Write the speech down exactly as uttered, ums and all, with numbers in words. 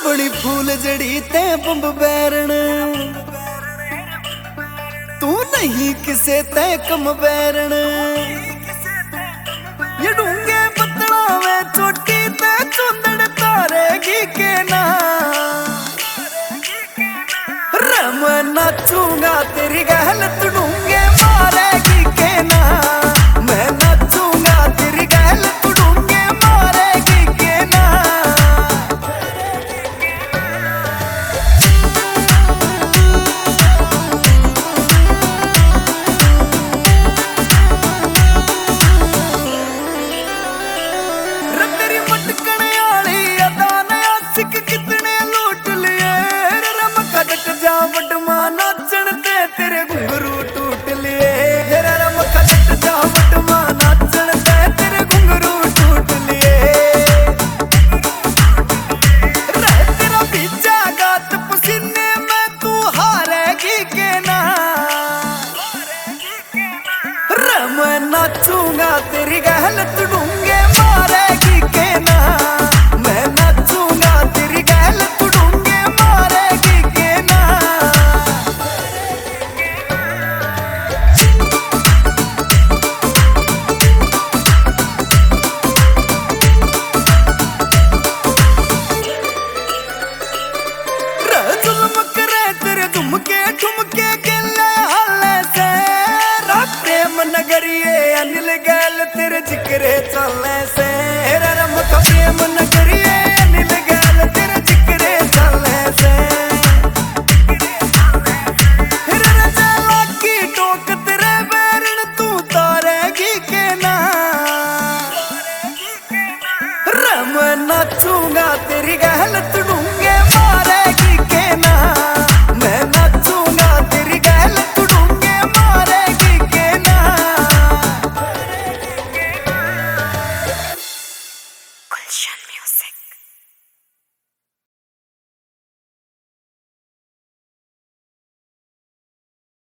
बड़ी फूल जड़ी ते बंब बैरण तू नहीं किसे ते कम बैरण ये डूंगे पतला में चोटी ते चुंदड़ तारेगी के ना रम नाचूंगा तेरी गहल तू डूंगे मारेगी के ना मैं नाचूंगा तेरी गहल तू डूंगे मारेगी के ना नाचूंगा तेरी गहल तू डूंगे मारेगी के ना मैं नाचूंगा तेरी गहल तू डूंगे मारेगी के ना जुल्म करे तेरे झुमके ठुमके गिले हाले से प्रेम नगरिए अनिल गैल तेरे जिक्रे चलने से रम का प्रेम नगर